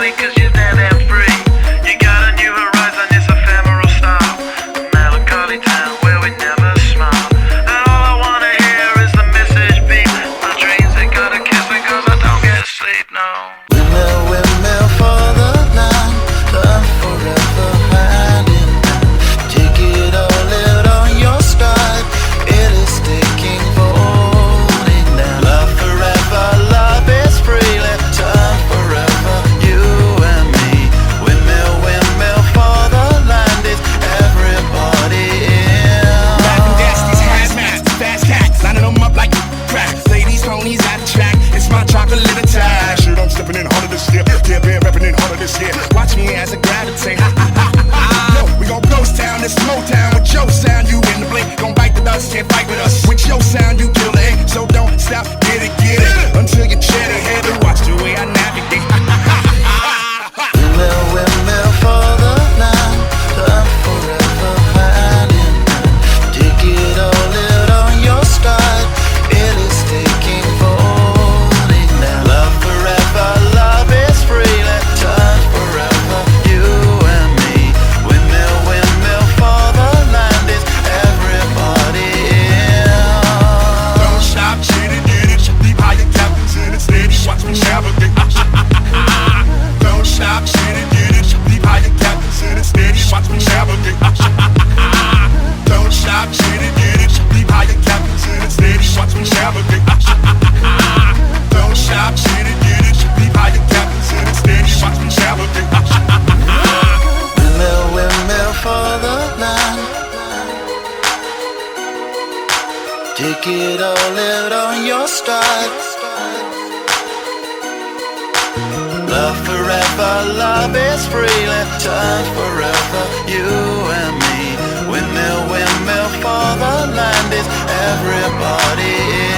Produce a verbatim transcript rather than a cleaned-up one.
money cause you're dead and free. You got a new horizon, it's ephemeral style. A melancholy town where we never smile. And all I wanna hear is the message beep. My dreams ain't gotta kiss me cause I don't get sleep, no. Windmill, windmill for the land, love forever hand in hand. Take it all, live on your stride. It is taking folding down. Love forever, love is free. Let turn forever, you and me. Windmill, windmill for the land. Is everybody in? Rapping gas, these hazmats, fast cats, lining them up like crack. Ladies, ponies at the track. It's my chocolate attack. Shit, I'm stepping in harder this year. Yeah, been rapping in harder this year. Watch me as I gravitate. Ha ha ha ha. Yo, we gon' ghost town, this Motown with your sound. You in the blink, gon' bite the dust, can't fight with us. With your sound, you kill it. So don't stop, get it, get it. Until you chat ahead and watch the way I navigate. Ha ha ha ha. Windmill, windmill for the land, love forever hand in hand. Take it all, live on your stride. It is taking folding down. Love forever, love is free. Let turn forever, you and me. Windmill, windmill for the land. Is everybody in? Don't stop, shit it, get it. Leave higher captains in it steady. Watch me navigate. Ha ha ha ha. Don't stop, shit it, get it. Leave higher captains in it steady. Watch me navigate. Ha ha ha ha. Don't stop, shit it, get it. Leave higher captains in it steady. Watch me navigate. Ha ha ha ha. Don't stop, shit it, get it. Leave higher captains in it steady. Watch me navigate. Ha ha ha ha. Windmill, windmill for the land. Take it all, live on your stride. Love forever, love is free. Let turn forever, you and me. Windmill, windmill for the land. Is everybody in?